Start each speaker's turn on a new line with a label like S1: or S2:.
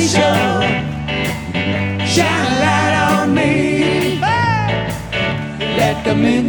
S1: salvation. Shine a light on me. Let the midnight